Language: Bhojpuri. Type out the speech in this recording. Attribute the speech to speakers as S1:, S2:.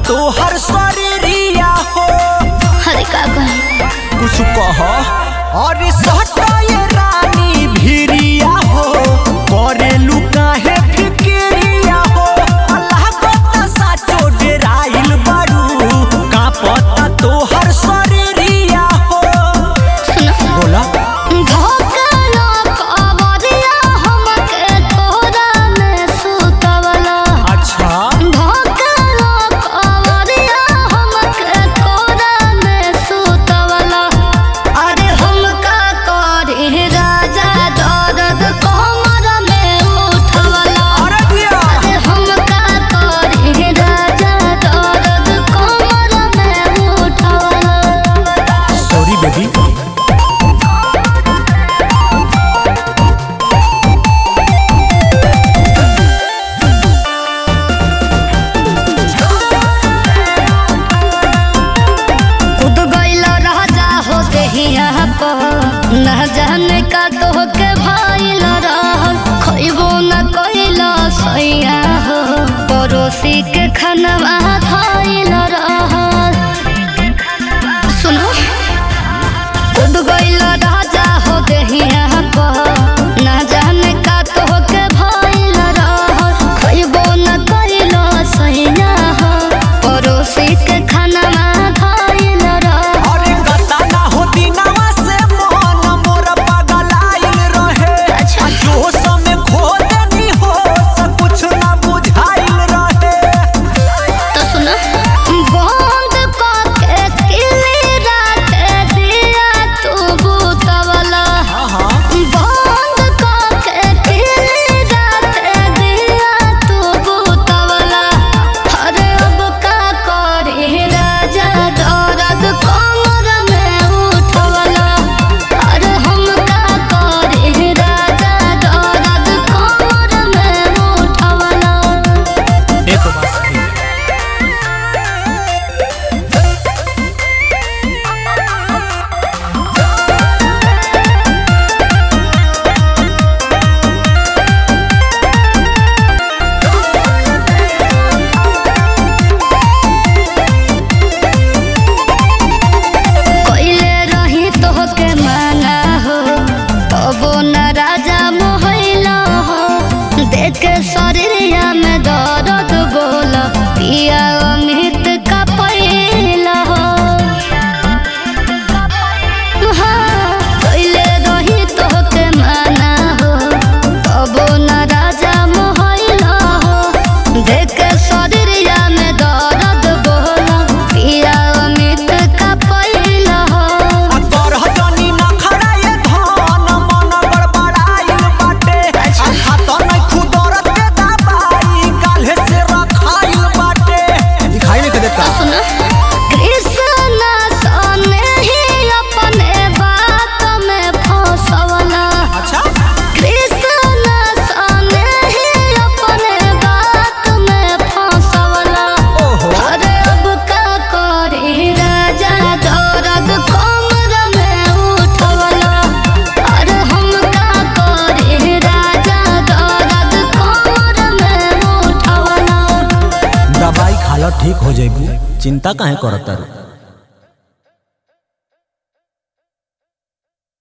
S1: तोहर शरीरिया हो।
S2: अरे का कहे
S1: कुछ कह और सटाए रानी भिरिया हो, करेलू काहे फिकिरिया हो। अल्लाह को साचो डेराइल बारू, का पता तोहर शरीरिया हो।
S2: सुनो
S1: बोला अच्छा
S2: न जाने का तो के भाई रहल, खइबो न कइला सैया हो, पड़ोसी के खानवा खाइल रहल। सुनो खुद गइल राजा हो देहिया पर, न जाने का तो के भाई रहल, खइबो न कइला सैया हो, पड़ोसी के खानवा के शरीरिया में दर्द बोला पिया अमित का पहिला हो। हाँ कैले रही तो के माना हो, कबो न राजा मोहला हो। देख के शरीरिया में दर्द बोला पिया अमित का पहिला हो।
S1: दवाई खाला ठीक हो जाएगी, चिंता काहे करत तारू।